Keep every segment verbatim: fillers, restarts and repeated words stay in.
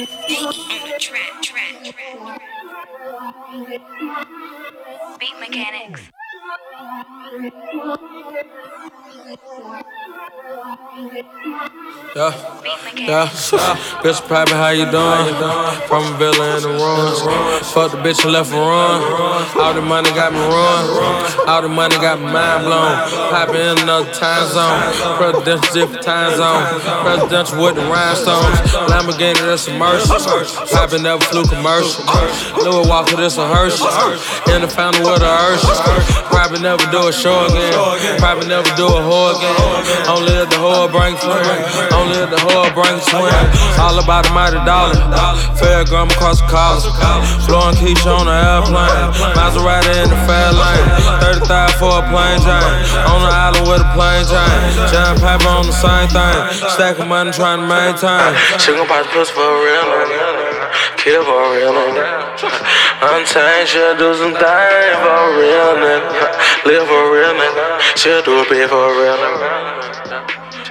On the track, track, track. Beat mechanics. Yeah, yeah, bitch poppin', how you doing? From a villa in the ruins. Fuck the bitch and left her run. All the money got me run. All the money got my mind blown. Poppin' in another time zone. Presidential different time zone. Presidential with the rhinestones. Lamborghini, that's a Mercy. Poppin' never flew commercial. Louis Walker, this a Hershey. In the fountain with a Hershey. Probably never do a show again. Probably never do a whore again. Only if the whore bring twin. Only if the whore bring twin. All about the mighty dollar. Fair gum across the collar. Blowing Keisha on the airplane. Maserati in the fair lane. thirty thousand for a plain Jane. On the island with a plain Jane. John Piper on the same thing. Stacking money trying to maintain. She gon' pop the pussy for a real nigga. Kill for a real nigga. Untamed, she'll do some things for a real nigga. Live for a real nigga. She'll do a bit for a real nigga.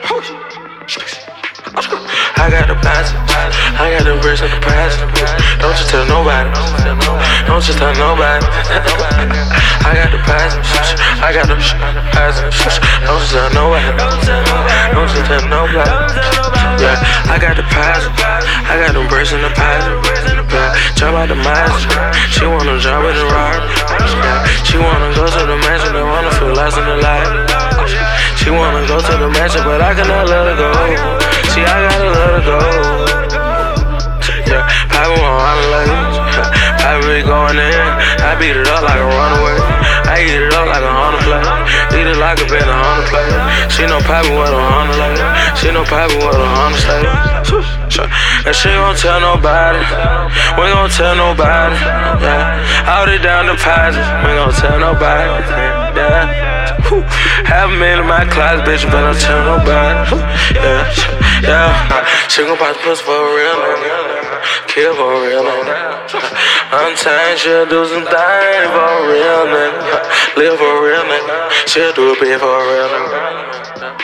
I got the passion, I got the bricks and the passion. Don't you tell nobody, don't you tell nobody. I got the passion, I got the passion. Don't you tell nobody, don't you tell nobody. Yeah, I got the passion, I got the bricks and the passion. Yeah, jump out the mansion, she wanna jump in the ride. Yeah, she wanna go to the mansion, they wanna feel lost in the light. She wanna go to the mansion, but I cannot let her go. See, I gotta let her go. Yeah, Papa won't holler like this. Papa be going in. I beat it up like a runaway. I eat it up like a hundred plate. Eat it like a been a hundred plate. She know Papa with a hundred like that. She know Papa with a hundred state. And she gon' tell nobody. We gon' tell nobody. Yeah, out it down deposits. We gon' tell nobody. Yeah. Have a man in my closet, bitch, but don't tell nobody. Yeah, yeah. She gon' pop the pussy for a real nigga. Kill for a real nigga. Untamed, she'll do some things for a real nigga. Live for a real nigga. She'll do a bit for a real nigga.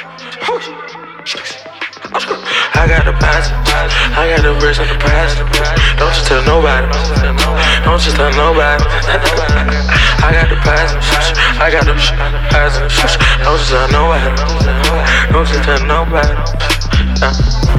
I got the passion, I got the bricks and the passion. Don't you tell nobody, don't you tell nobody. I got the passion, I got the passion. Don't you tell nobody, don't you tell nobody.